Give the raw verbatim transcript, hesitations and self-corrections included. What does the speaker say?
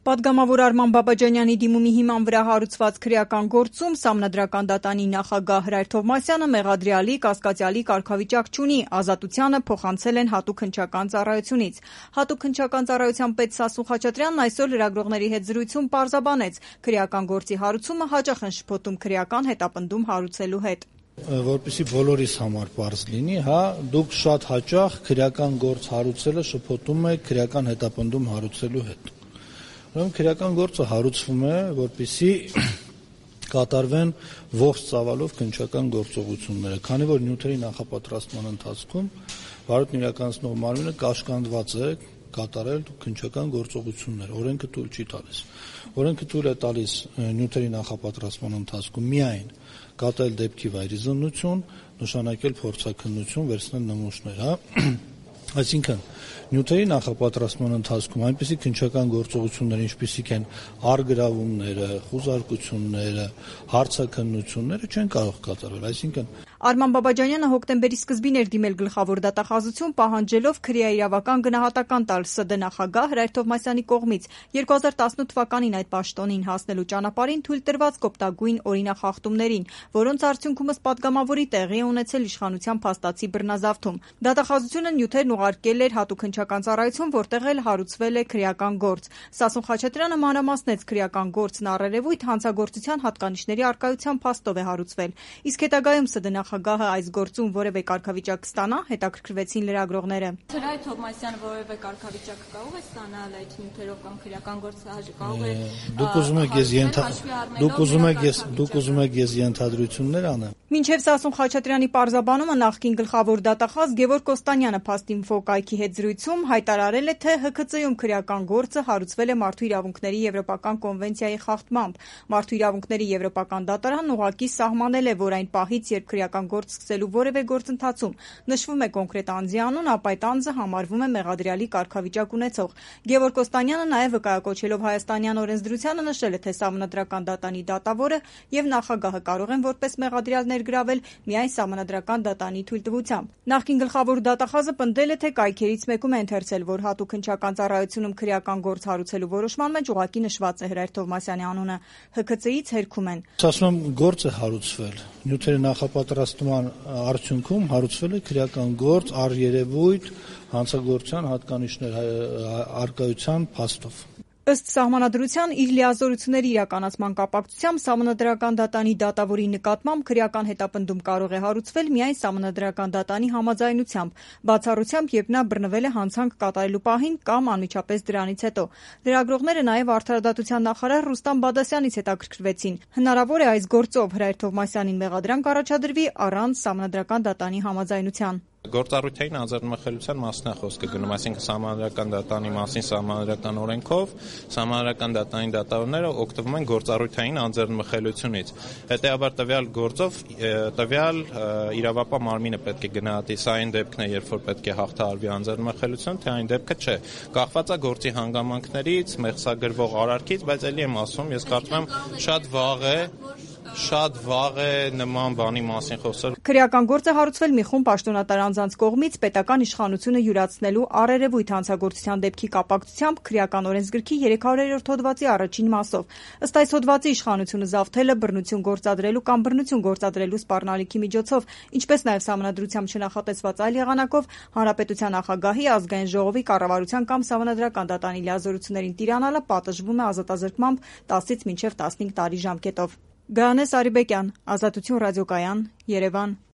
Պատգամավոր Արման Բաբաջանյանի դիմումի հիման վրա հարուցված քրեական գործում Սահմանադրական դատանի նախագահ Հրայր Թովմասյանը մեղադրյալի կասկածյալի կարգավիճակ չունի, ազատությանը փոխանցել են հատուկ հնչական ծառայությունից։ Հատուկ հնչական ծառայության պետ Սասուն Խաչատրյանն այսօր լրագրողների հետ զրույցում պարզաբանեց՝ քրեական գործի հարուցումը հաճախ են շփոթում քրեական հետապնդում հարուցելու հետ։ Որպեսզի բոլորիս համար պարզ լինի, հա, դուք շատ հաճախ քրեական գործ հարուցելը շփոթում եք քրեական հետապնդում հարուցելու հետ։ Ուրեմն քրեական գործը հարուցվում է, որպեսզի կատարվեն ողջ ծավալով քննչական գործողությունները, քանի որ նյութերի նախապատրաստման ընթացքում վարույթն իրականացնող մարմինը կաշկանդված է կատարել քննչական գործողություններ, օրենքը թույլ չի տալիս։ Օրենքը թույլ է տալիս նյութերի նախապատրաստման ընթացքում միայն կատարել դեպքի վայրի զննություն, նշանակել փորձաքննություն, վերցնել նմուշներ, հա։ Այսինքն նյութերի նախապատրաստման ընթացքում այնպիսի քննչական գործողություններ, ինչպիսիք են առգրավումները, խուզարկությունները, հարցաքննությունները չեն կարող կատարվել, այսինքն Արման Բաբաջանյանը հոկտեմբերի սկզբին էր դիմել գլխավոր դատախազություն, պահանջելով քրեաիրավական գնահատական տալ ՍԴ նախագահ Հրայր Թովմասյանի կողմից երկու հազար տասնութ թվականին այդ պաշտոնին հասնելու ճանապարհին թույլ տրված կոպտագույն օրինախախտումներին, որոնց արդյունքում ըստ պատգամավորի տեղի է ունեցել իշխանության փաստացի բռնազավթում։ Դատախազությունը նյութերն ուղարկել էր հատուկ հնչական ծառայություն, որտեղ էլ հարուցվել է քրեական գործ։ Սասուն Խաչատրյանը մանրամասնեց քրեական գործն առերևույթ հանցագործության հատկանիշների առկայության փաստով է հարուցվել։ Իսկ հետագայում ՍԴ նախագահը այս գործում որևէ կարգավիճակ կստանա, հետաքրքրվեցին լրագրողները։ Հրայր Թովմասյանը որևէ կարգավիճակ կարող է ստանալ այդ նյութերով կամ քրեական գործը կարող է։ Դուք ուզում եք ես դուք ուզում եք ես դուք ուզում եք ես ենթադրություններ անեմ։ Մինչև Սասուն Խաչատրյանի պարզաբանումը նախկին գլխավոր դատախազ Գևորգ Կոստանյանը Փաստինֆո կայքի հետ զրույցում հայտարարել է, թե Հ Քծ Յում քրեական գործը հարուցվել է Մարդու իրավունքների եվրոպական կոնվենցիայի խախտմամբ։ Մարդու իրավունքների եվրոպական դատարանն ուղղակի սահմանել է, որ այն պահից, երբ քրեական գործ սկսելու որևէ գործընթացում նշվում է կոնկրետ անձի անուն, ապա այդ անձը համարվում է մեղադրյալի կարգավիճակ ունեցող։ Գևորգ Կոստանյանը նաև վկայակոչելով հայաստանյան օրենսդրությանը նշել է, թե Սահմանադրական դատանի դատավորը եւ նախագահը կարող են որպես մեղադրյալ ներգրավել միայն Սահմանադրական դատանի թույլտվությամբ։ Նախկին գլխավոր դատախազը պնդել է, թե կայքերից մեկում է ընթերցել, որ հատուկ հնչական ծառայությունում քրեական գործ հարուցելու որոշման մեջ ուղղակի նշված է Հրայր Թովմասյանի անունը։ Հ Քծ Յից հերքում են։ Ասում եմ, գործ է հարուցվել։ Նյութերի նախապատրաստման արդյունքում հարուցվել է քրեական գործ առերևույթ հանցագործության հատկանիշներ առկայության փաստով։ Ըստ Սահմանադրության իր լիազորությունների իրականացման կապակցությամբ Սահմանադրական դատանի դատավորի նկատմամբ քրեական հետապնդում կարող է հարուցվել միայն Սահմանադրական դատանի համաձայնությամբ, բացառությամբ, երբ նա բռնվել է հանցանք կատարելու պահին կամ անմիջապես դրանից հետո։ Լրագրողները նաև Արդարադատության նախարար Ռուստամ Բադասյանից հետաքրքրվեցին՝ հնարավոր է այս գործով Հրայր Թովմասյանին մեղադրանք առաջադրվի առանց Սահմանադրական դատանի համաձայնության։ Գործառույթային անձեռնմխելիության մասն է խոսքը գնում, այսինքն Սահմանադրական դատանի մասին Սահմանադրական օրենքով Սահմանադրական դատանի դատավորները օգտվում են գործառույթային անձեռնմխելիությունից։ Հետևաբար տվյալ գործով տվյալ իրավապահ մարմինը պետք է գնահատի, սա այն դեպքն է, երբ որ պետք է հաղթահարվի անձեռնմխելիություն, թե այն դեպքը չէ։ Կախված է գործի հանգամանքներից, մեղսագրվող արարքից, բայց ելի եմ ասում, ես կարծում եմ շատ վաղ է Շատ վաղ է նման բանի մասին խոսել։ Քրեական գործ է հարուցվել մի խումբ պաշտոնատար անձանց կողմից պետական իշխանությունը յուրացնելու առերևույթ հանցագործության դեպքի կապակցությամբ քրեական օրենսգրքի երեք հարյուրերորդ հոդվածի առաջին մասով։ Ըստ այս հոդվածի իշխանությունը զավթել է բռնություն գործադրելու կամ բռնություն գործադրելու սպառնալիքի միջոցով, ինչպես նաև Սահմանադրությամբ չնախատեսված այլ եղանակով հանրապետության նախագահի, ազգային ժողովի, կառավարության կամ Սահմանադրական դատանի լիազորություններին տիրանալը պատժվում է ազատազրկմամբ տասից մինչև տասնհինգ տարի ժամկետով։ Գայանե Սարիբեկյան, Ազատություն ռադիոկայան, Երևան։